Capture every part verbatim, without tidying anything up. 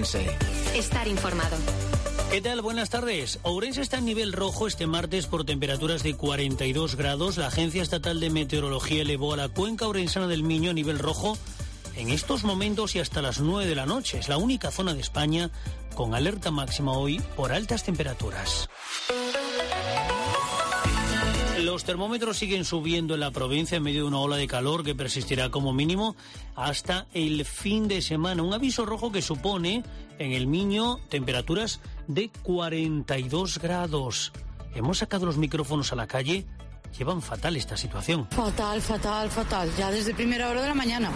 Ourense. Estar informado. ¿Qué tal? Buenas tardes. Ourense está en nivel rojo este martes por temperaturas de cuarenta y dos grados. La Agencia Estatal de Meteorología elevó a la cuenca orensana del Miño a nivel rojo en estos momentos y hasta las nueve de la noche. Es la única zona de España con alerta máxima hoy por altas temperaturas. Los termómetros siguen subiendo en la provincia en medio de una ola de calor que persistirá como mínimo hasta el fin de semana. Un aviso rojo que supone en el Miño temperaturas de cuarenta y dos grados. Hemos sacado los micrófonos a la calle. Llevan fatal esta situación. Fatal, fatal, fatal. Ya desde primera hora de la mañana.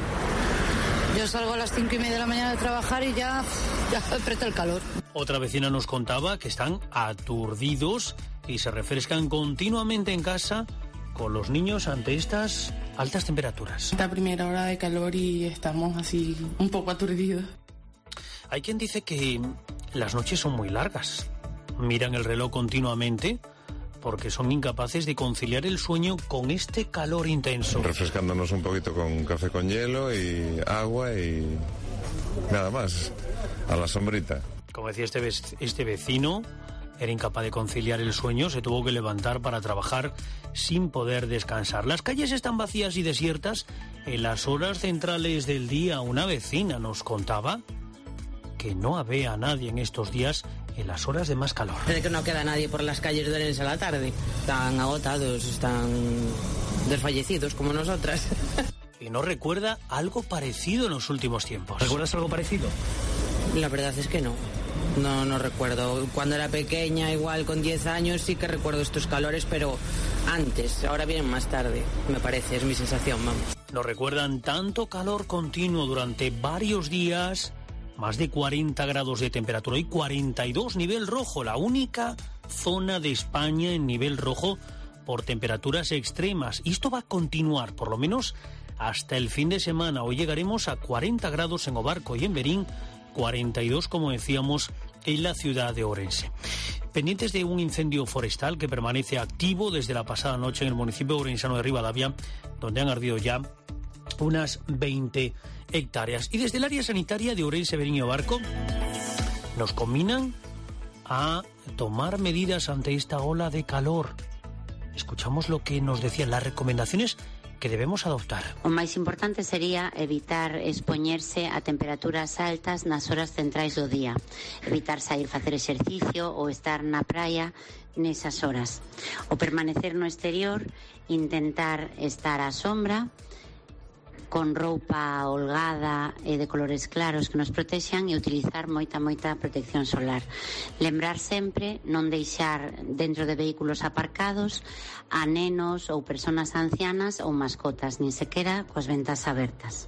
Yo salgo a las cinco y media de la mañana a trabajar y ya, ya aprieta el calor. Otra vecina nos contaba que están aturdidos y se refrescan continuamente en casa con los niños ante estas altas temperaturas. Esta primera hora de calor y estamos así un poco aturdidos. Hay quien dice que las noches son muy largas. Miran el reloj continuamente porque son incapaces de conciliar el sueño con este calor intenso. Refrescándonos un poquito con café con hielo y agua y nada más, a la sombrita. Como decía este, este vecino, era incapaz de conciliar el sueño, se tuvo que levantar para trabajar sin poder descansar. Las calles están vacías y desiertas. En las horas centrales del día, una vecina nos contaba que no había a nadie en estos días en las horas de más calor. Es que no queda nadie por las calles de Ourense a la tarde. Están agotados, están desfallecidos como nosotras. Y no recuerda algo parecido en los últimos tiempos. ¿Recuerdas algo parecido? La verdad es que no. No, no recuerdo. Cuando era pequeña, igual con diez años, sí que recuerdo estos calores, pero antes, ahora vienen más tarde, me parece, es mi sensación, vamos. Nos recuerdan tanto calor continuo durante varios días, más de cuarenta grados de temperatura y cuarenta y dos nivel rojo, la única zona de España en nivel rojo por temperaturas extremas. Y esto va a continuar, por lo menos hasta el fin de semana. Hoy llegaremos a cuarenta grados en Obarco y en Berín, cuarenta y dos, como decíamos, en la ciudad de Ourense. Pendientes de un incendio forestal que permanece activo desde la pasada noche en el municipio ourensano de Ribadavia, donde han ardido ya unas veinte hectáreas. Y desde el área sanitaria de Ourense, Berín y Obarco nos combinan a tomar medidas ante esta ola de calor. Escuchamos lo que nos decían las recomendaciones que debemos adoptar. O máis importante sería evitar expoñerse a temperaturas altas nas horas centrais do día. Evitar sair facer exercicio ou estar na praia nesas horas. O permanecer no exterior, intentar estar á sombra, con roupa holgada e de colores claros que nos protexan e utilizar moita, moita protección solar. Lembrar sempre non deixar dentro de vehículos aparcados a nenos ou persoas ancianas ou mascotas, nin sequera coas ventas abertas.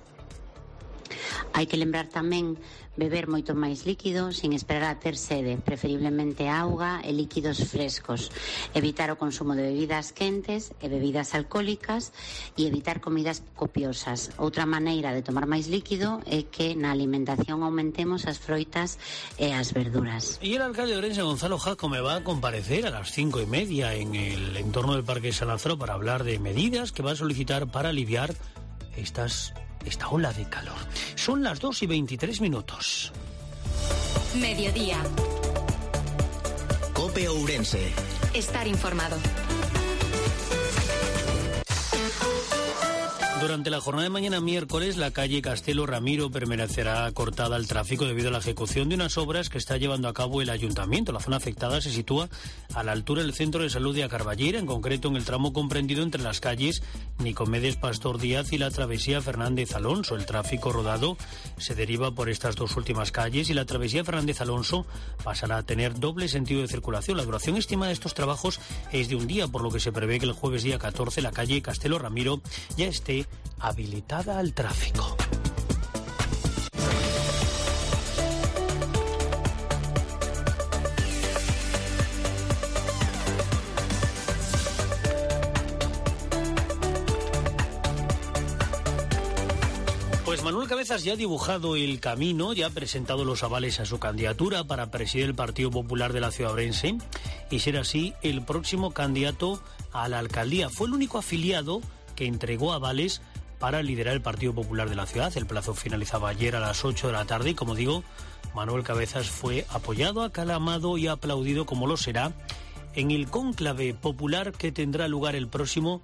Hai que lembrar tamén beber moito máis líquido sin esperar a ter sede, preferiblemente auga e líquidos frescos. Evitar o consumo de bebidas quentes e bebidas alcohólicas e evitar comidas copiosas. Outra maneira de tomar máis líquido é que na alimentación aumentemos as froitas e as verduras. Y el alcalde de Ourense, Gonzalo Jacome, va a comparecer a las cinco y media en el entorno del Parque San Lázaro para hablar de medidas que va a solicitar para aliviar estas esta ola de calor. Son las dos y veintitrés minutos. Mediodía. COPE Ourense. Estar informado. Durante la jornada de mañana miércoles, la calle Castelo Ramiro permanecerá cortada al tráfico debido a la ejecución de unas obras que está llevando a cabo el ayuntamiento. La zona afectada se sitúa a la altura del centro de salud de Acarballera, en concreto en el tramo comprendido entre las calles Nicomedes Pastor Díaz y la travesía Fernández Alonso. El tráfico rodado se deriva por estas dos últimas calles y la travesía Fernández Alonso pasará a tener doble sentido de circulación. La duración estimada de estos trabajos es de un día, por lo que se prevé que el jueves día catorce la calle Castelo Ramiro ya esté habilitada al tráfico. Pues Manuel Cabezas ya ha dibujado el camino, ya ha presentado los avales a su candidatura para presidir el Partido Popular de la ciudad de Ourense y ser así el próximo candidato a la alcaldía. Fue el único afiliado que entregó avales para liderar el Partido Popular de la ciudad. El plazo finalizaba ayer a las ocho de la tarde y, como digo, Manuel Cabezas fue apoyado, aclamado y aplaudido, como lo será, en el cónclave popular que tendrá lugar el próximo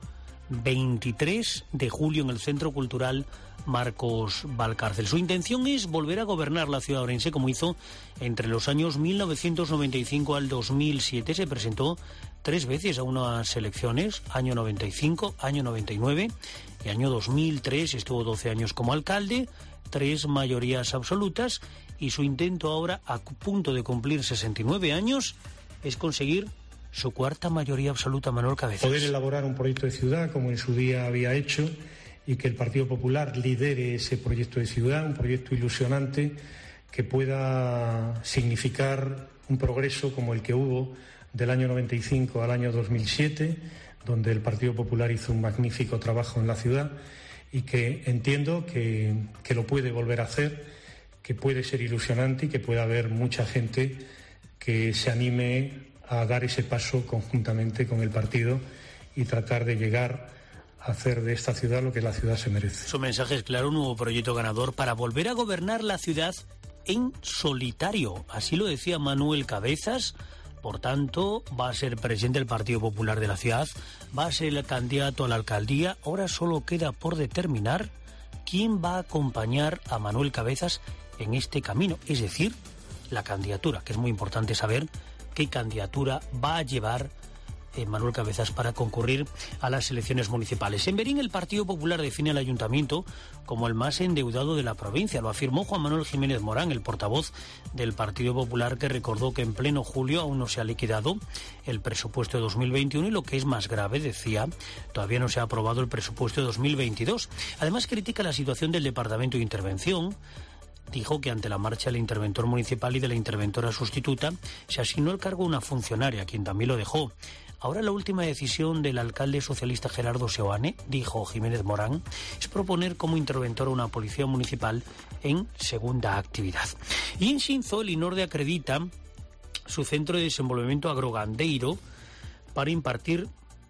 veintitrés de julio en el Centro Cultural Marcos Valcárcel. Su intención es volver a gobernar la ciudad orense como hizo entre los años mil novecientos noventa y cinco al dos mil siete. Se presentó tres veces a unas elecciones, año noventa y cinco, año noventa y nueve y año dos mil tres. Estuvo doce años como alcalde, tres mayorías absolutas, y su intento ahora, a punto de cumplir sesenta y nueve años, es conseguir su cuarta mayoría absoluta. Manuel Cabezas. Poder elaborar un proyecto de ciudad como en su día había hecho y que el Partido Popular lidere ese proyecto de ciudad, un proyecto ilusionante que pueda significar un progreso como el que hubo del año noventa y cinco al año dos mil siete, donde el Partido Popular hizo un magnífico trabajo en la ciudad y que entiendo que, que lo puede volver a hacer, que puede ser ilusionante y que pueda haber mucha gente que se anime a dar ese paso conjuntamente con el partido y tratar de llegar a hacer de esta ciudad lo que la ciudad se merece. Su mensaje es claro: un nuevo proyecto ganador para volver a gobernar la ciudad en solitario. Así lo decía Manuel Cabezas. Por tanto, va a ser presidente del Partido Popular de la ciudad, va a ser el candidato a la alcaldía. Ahora solo queda por determinar quién va a acompañar a Manuel Cabezas en este camino, es decir, la candidatura, que es muy importante saber qué candidatura va a llevar eh, Manuel Cabezas para concurrir a las elecciones municipales. En Berín, el Partido Popular define al ayuntamiento como el más endeudado de la provincia. Lo afirmó Juan Manuel Jiménez Morán, el portavoz del Partido Popular, que recordó que en pleno julio aún no se ha liquidado el presupuesto de dos mil veintiuno y, lo que es más grave, decía, todavía no se ha aprobado el presupuesto de dos mil veintidós. Además, critica la situación del Departamento de Intervención. Dijo que ante la marcha del interventor municipal y de la interventora sustituta se asignó el cargo a una funcionaria, quien también lo dejó. Ahora la última decisión del alcalde socialista Gerardo Seoane, dijo Jiménez Morán, es proponer como interventor a una policía municipal en segunda actividad. Y en Xinzo, el INORDE acredita su centro de desenvolvimiento agrogandeiro para impartir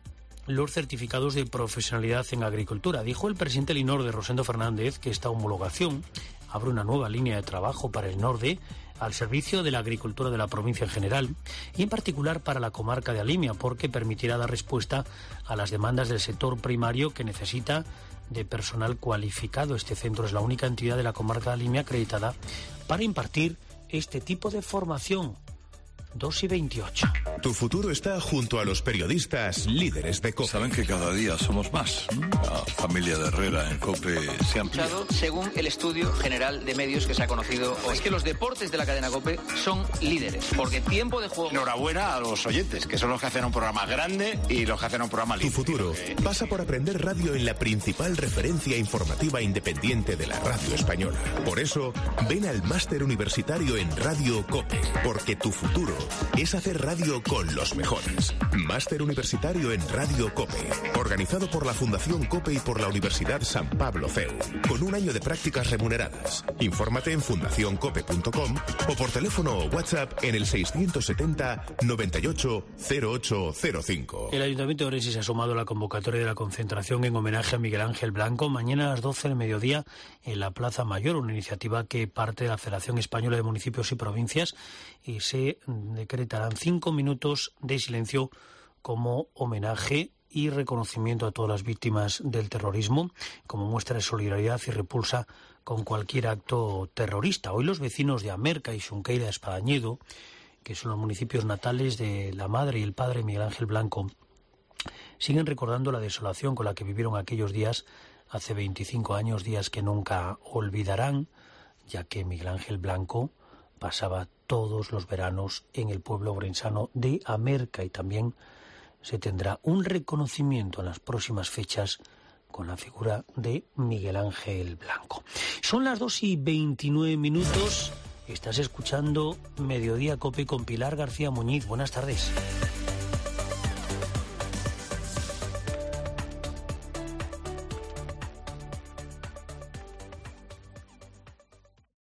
los certificados de profesionalidad en agricultura. Dijo el presidente del INORDE, Rosendo Fernández, que esta homologación abre una nueva línea de trabajo para el norte al servicio de la agricultura de la provincia en general y en particular para la comarca de Alimia, porque permitirá dar respuesta a las demandas del sector primario que necesita de personal cualificado. Este centro es la única entidad de la comarca de Alimia acreditada para impartir este tipo de formación. dos y veintiocho. Tu futuro está junto a los periodistas líderes de COPE. Saben que cada día somos más. La familia de Herrera en COPE se ha ampliado. Según el estudio general de medios que se ha conocido hoy, es que los deportes de la cadena COPE son líderes, porque tiempo de juego... Enhorabuena a los oyentes, que son los que hacen un programa grande y los que hacen un programa libre. Tu futuro pasa por aprender radio en la principal referencia informativa independiente de la radio española. Por eso, ven al máster universitario en Radio COPE, porque tu futuro es hacer radio con los mejores. Máster universitario en Radio COPE, organizado por la Fundación COPE y por la Universidad San Pablo C E U, con un año de prácticas remuneradas. Infórmate en fundación cope punto com o por teléfono o WhatsApp en el seiscientos setenta, noventa y ocho, cero ocho cero cinco. El Ayuntamiento de Orense se ha sumado a la convocatoria de la concentración en homenaje a Miguel Ángel Blanco mañana a las doce del mediodía en la Plaza Mayor, una iniciativa que parte de la Federación Española de Municipios y Provincias, y se decretarán cinco minutos de silencio como homenaje y reconocimiento a todas las víctimas del terrorismo, como muestra de solidaridad y repulsa con cualquier acto terrorista. Hoy los vecinos de Amerca y Xunqueira de Espadañedo, que son los municipios natales de la madre y el padre Miguel Ángel Blanco, siguen recordando la desolación con la que vivieron aquellos días hace veinticinco años, días que nunca olvidarán, ya que Miguel Ángel Blanco pasaba todos los veranos en el pueblo orensano de Amerca, y también se tendrá un reconocimiento en las próximas fechas con la figura de Miguel Ángel Blanco. Son las dos y veintinueve minutos. Estás escuchando Mediodía COPE con Pilar García Muñiz. Buenas tardes.